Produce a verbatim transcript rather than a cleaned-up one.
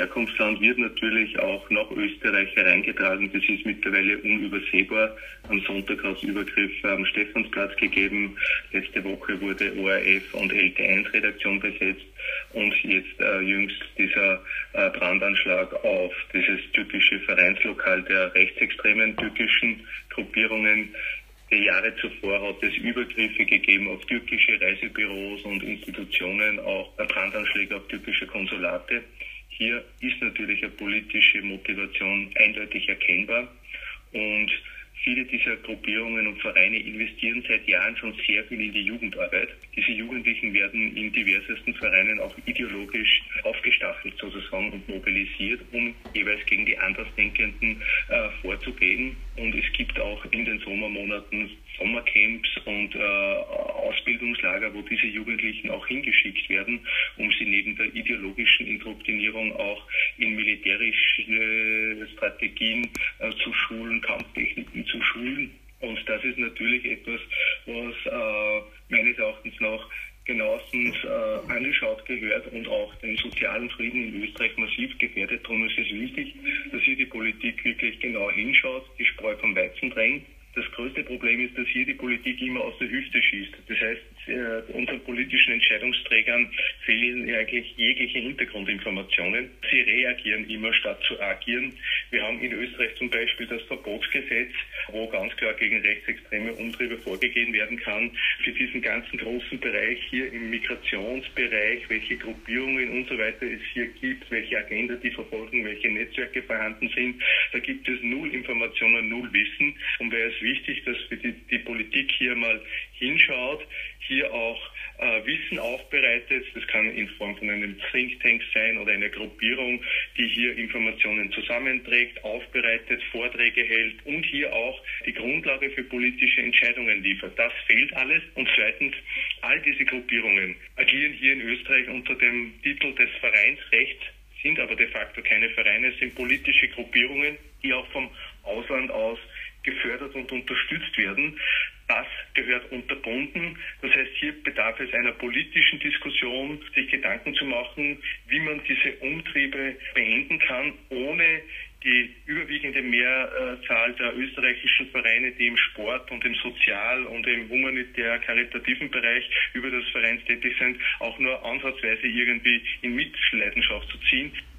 Herkunftsland wird natürlich auch nach Österreich hereingetragen. Das ist mittlerweile unübersehbar. Am Sonntag hat es Übergriffe am Stephansplatz gegeben. Letzte Woche wurde O R F und L T eins Redaktion besetzt. Und jetzt äh, jüngst dieser äh, Brandanschlag auf dieses türkische Vereinslokal der rechtsextremen türkischen Gruppierungen. Die Jahre zuvor hat es Übergriffe gegeben auf türkische Reisebüros und Institutionen, auch Brandanschläge auf türkische Konsulate. Hier ist natürlich eine politische Motivation eindeutig erkennbar und viele dieser Gruppierungen und Vereine investieren seit Jahren schon sehr viel in die Jugendarbeit. Diese Jugendlichen werden in diversesten Vereinen auch ideologisch aufgestachelt sozusagen und mobilisiert, um jeweils gegen die Andersdenkenden äh, vorzugehen. Und es gibt auch in den Sommermonaten Sommercamps und äh, Ausbildungslager, wo diese Jugendlichen auch hingeschickt werden, um sie neben der ideologischen Indoktrinierung auch in militärische Strategien äh, zu schulen, Kampftechniken zu schulen. Und das ist natürlich etwas, was äh, meines Erachtens nach genauestens äh, angeschaut gehört und auch den sozialen Frieden in Österreich massiv gefährdet. Darum ist es wichtig, dass hier die Politik wirklich genau hinschaut, die Spreu vom Weizen trennt. Das größte Problem ist, dass hier die Politik immer aus der Hüfte schießt. Das heißt, äh, unseren politischen Entscheidungsträgern fehlen eigentlich jegliche Hintergrundinformationen. Sie reagieren immer statt zu agieren. Wir haben in Österreich zum Beispiel das Verbotsgesetz, wo ganz klar gegen rechtsextreme Umtriebe vorgegeben werden kann. Für diesen ganzen großen Bereich hier im Migrationsbereich, welche Gruppierungen und so weiter es hier gibt, welche Agenda die verfolgen, welche Netzwerke vorhanden sind, da gibt es null Informationen, null Wissen. Und wäre es wichtig, dass für die, die Politik hier mal hinschaut, hier auch äh, Wissen aufbereitet. Das kann in Form von einem Think Tank sein oder einer Gruppierung, die hier Informationen zusammenträgt, aufbereitet, Vorträge hält und hier auch die Grundlage für politische Entscheidungen liefert. Das fehlt alles. Und zweitens, all diese Gruppierungen agieren hier in Österreich unter dem Titel des Vereinsrechts, sind aber de facto keine Vereine, sind politische Gruppierungen, die auch vom Ausland aus gefördert und unterstützt werden. Das gehört unterbunden. Das heißt, hier bedarf es einer politischen Diskussion, sich Gedanken zu machen, wie man diese Umtriebe beenden kann, ohne die überwiegende Mehrzahl der österreichischen Vereine, die im Sport und im Sozial- und im humanitär-karitativen Bereich über das Verein tätig sind, auch nur ansatzweise irgendwie in Mitleidenschaft zu ziehen.